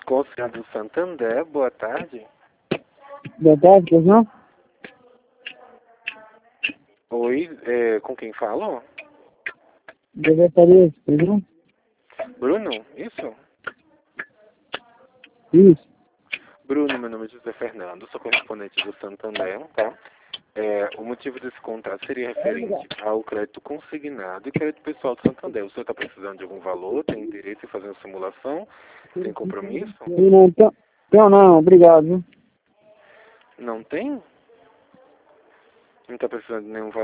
Conselho do Santander, boa tarde. Boa tarde, pois não? Oi, com quem falo? Secretaria, pois não? Bruno, isso? Isso. Bruno, meu nome é José Fernando, sou correspondente do Santander, tá? O motivo desse contato seria referente ao crédito consignado e crédito pessoal do Santander. O senhor está precisando de algum valor, tem interesse em fazer uma simulação, sem compromisso? Não, então não, obrigado, viu? Não tem? Não está precisando de nenhum valor?